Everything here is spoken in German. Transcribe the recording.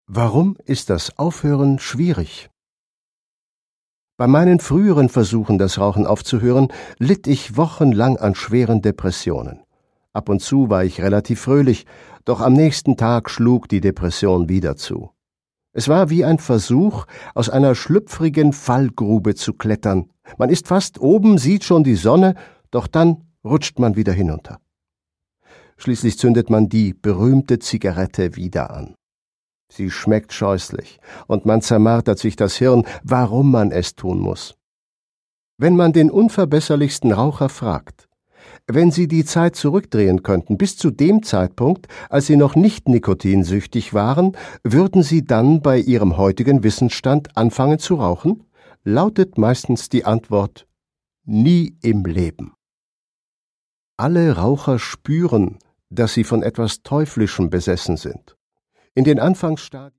Warum ist das Aufhören schwierig? Bei meinen früheren Versuchen, das Rauchen aufzuhören, litt ich wochenlang an schweren Depressionen. Ab und zu war ich relativ fröhlich, doch am nächsten Tag schlug die Depression wieder zu. Es war wie ein Versuch, aus einer schlüpfrigen Fallgrube zu klettern. Man ist fast oben, sieht schon die Sonne, doch dann rutscht man wieder hinunter. Schließlich zündet man die berühmte Zigarette wieder an. Sie schmeckt scheußlich, und man zermartert sich das Hirn, warum man es tun muss. Wenn man den unverbesserlichsten Raucher fragt, wenn Sie die Zeit zurückdrehen könnten, bis zu dem Zeitpunkt, als Sie noch nicht nikotinsüchtig waren, würden Sie dann bei Ihrem heutigen Wissensstand anfangen zu rauchen? Lautet meistens die Antwort: nie im Leben. Alle Raucher spüren, dass sie von etwas Teuflischem besessen sind. In den Anfangsstadien